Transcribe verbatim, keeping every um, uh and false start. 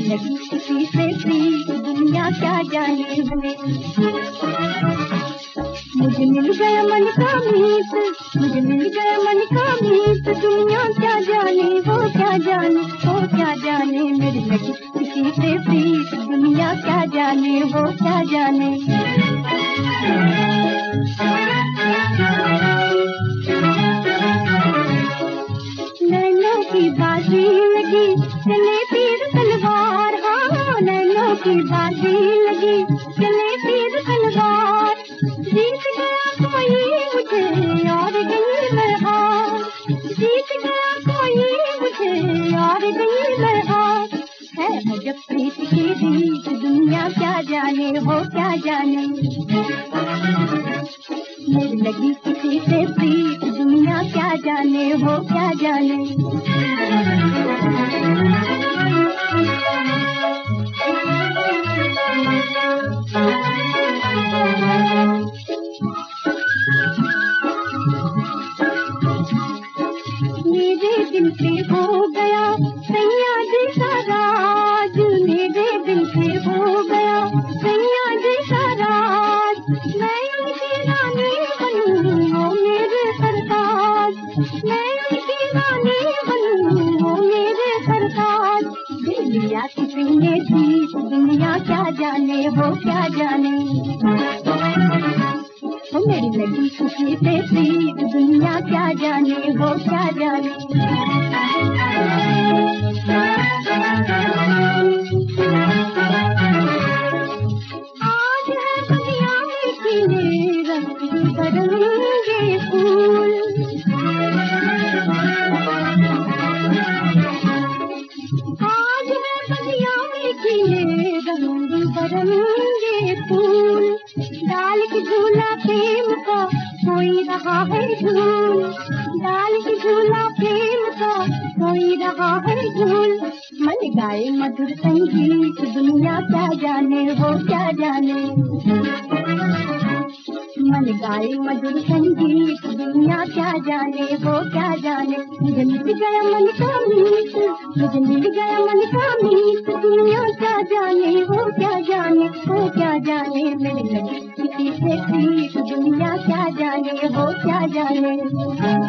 लगी किसी से प्रीत दुनिया क्या जाने वो। मुझे मिल गया मन का मीत, मुझे मिल गया मन का मीत, दुनिया क्या जाने वो क्या जाने वो क्या जाने। मेरी लगी किसी से प्रीत दुनिया क्या जाने वो क्या जाने। नैनों की बाजी लगी चले तीर तलवार, हाँ नैनों की बाजी लगी चले तीर तलवार। जीत गया कोई मुझे और गई मैं हार, जीत गया कोई मुझे और गई मैं हार। है अजब प्रीत की रीत दुनिया क्या जाने वो क्या जाने। मेरी लगी किसी से प्रीत दुनिया क्या जाने वो क्या जाने। मेरे दिल पे हो गया सैया जी का राज, मेरे दिल पे हो गया सैया जी का राज। मैं उनकी रानी बनूं वो मेरे सरताज, मैं उनकी रानी बनूं वो मेरे सरताज। दिल लिया किसी ने जीत दुनिया क्या जाने वो क्या जाने। वो मेरी लगी खुशी से प्रीत दुनिया क्या जाने वो क्या जाने। आज है दुनिया में खिले रंग बरंगे फूल, आज है दुनिया में खिले रंग बरंगे फूल। डाल की झूला प्रेम का कोई रहा है झूल, डाल की झूला प्रेम का कोई रहा है झूल। मन गाए मधुर संगीत दुनिया क्या जाने वो क्या जाने। मन गाए मधुर संगीत दुनिया क्या जाने वो क्या जाने। मुझे मिल गया मन का मीत, मुझे मिल गया मन का मीत, दुनिया क्या जाने वो क्या जाने वो क्या जाने। मेरी लगी किसी से प्रीत दुनिया क्या जाने वो क्या जाने।